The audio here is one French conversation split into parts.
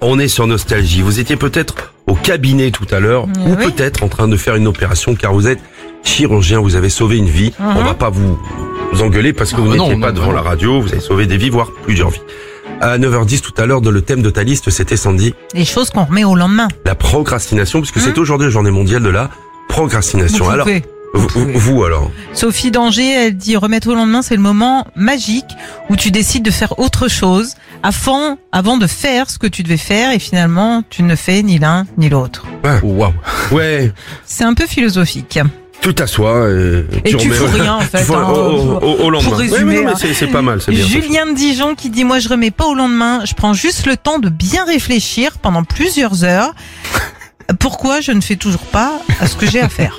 On est sur Nostalgie. Vous étiez peut-être au cabinet tout à l'heure, ou oui. peut-être en train de faire une opération, car vous êtes chirurgien, vous avez sauvé une vie. On va pas vous engueuler parce que vous n'étiez pas devant la radio, vous avez sauvé des vies, voire plusieurs vies. À 9h10 tout à l'heure, dans le thème de ta liste, c'était Sandy, Les choses qu'on remet au lendemain. la procrastination, puisque c'est aujourd'hui la journée mondiale de la procrastination. Vous Alors, pouvez. vous alors Sophie Danger, elle dit remettre au lendemain, c'est le moment magique où tu décides de faire autre chose avant de faire ce que tu devais faire et finalement tu ne fais ni l'un ni l'autre. Waouh. Ouais, C'est un peu philosophique. tout à soi. Et tu fous rien en fait. tu fais hein. au lendemain. Pour Ouais, résumer, mais hein. c'est pas mal, c'est bien. Julien de Dijon qui dit moi je remets pas au lendemain, je prends juste le temps de bien réfléchir pendant plusieurs heures. Pourquoi je ne fais toujours pas ce que j'ai à faire?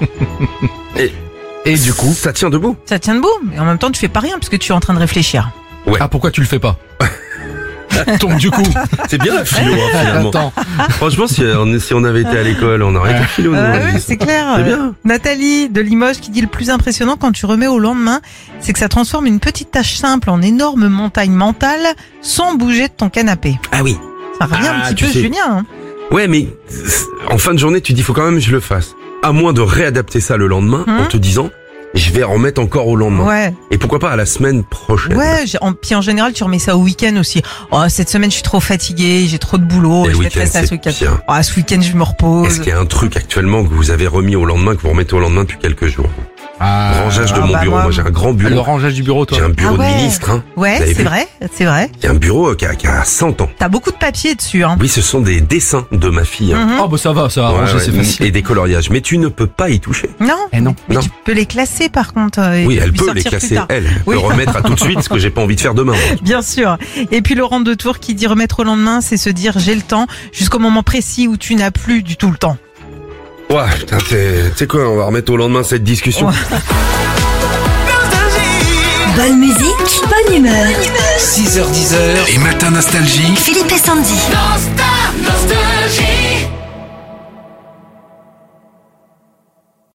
Et du coup, Ça tient debout. Ça tient debout, mais en même temps tu fais pas rien puisque tu es en train de réfléchir. pourquoi tu le fais pas? Donc du coup, C'est bien la philo, hein, finalement. attends. Franchement, si on avait été à l'école, on aurait été philo. nous, Ouais, on dit. c'est clair. C'est bien. Nathalie de Limoges qui dit le plus impressionnant quand tu remets au lendemain, c'est que ça transforme une petite tâche simple en énorme montagne mentale sans bouger de ton canapé. Ah oui. Ça revient un petit tu peu sais. Julien. Hein. Ouais, mais en fin de journée, tu dis, faut quand même que je le fasse. À moins de réadapter ça le lendemain, en te disant, je vais en remettre encore au lendemain. Ouais. Et pourquoi pas à la semaine prochaine. Ouais, puis en général, tu remets ça au week-end aussi. Oh, cette semaine, je suis trop fatiguée, j'ai trop de boulot, Et je le mettrai week-end, ça ce c'est week-end. bien. Oh, ce week-end, je me Est-ce repose. qu'il y a un truc actuellement que vous avez remis au lendemain, que vous remettez au lendemain depuis quelques jours? Rangeage de mon bah, bureau. moi, Moi, j'ai un grand bureau. Le rangeage du bureau, toi. J'ai un bureau Ah ouais. de ministre, hein. Ouais, Vous avez c'est vu vrai, c'est vrai. Il y a un bureau qui a 100 ans. T'as beaucoup de papier dessus, hein. Oui, ce sont des dessins de ma fille. Hein. Oh bah ça va, ça a Ouais, arrangé, ouais, c'est facile. et des coloriages. Mais tu ne peux pas y toucher. Non. Eh non. Mais Non. tu peux les classer par contre. Et Oui, elle puis peut les sortir plus classer, tard. elle. Oui. Peut remettre à tout de suite ce que j'ai pas envie de faire demain. moi. Bien sûr. Et puis Laurent de Tours qui dit remettre au lendemain, c'est se dire j'ai le temps jusqu'au moment précis où tu n'as plus du tout le temps. Ouais, putain, tu sais quoi, on va remettre au lendemain cette discussion. Ouais. Bonne musique, bonne humeur. 6h10 et Matin Nostalgie. Philippe et Sandy.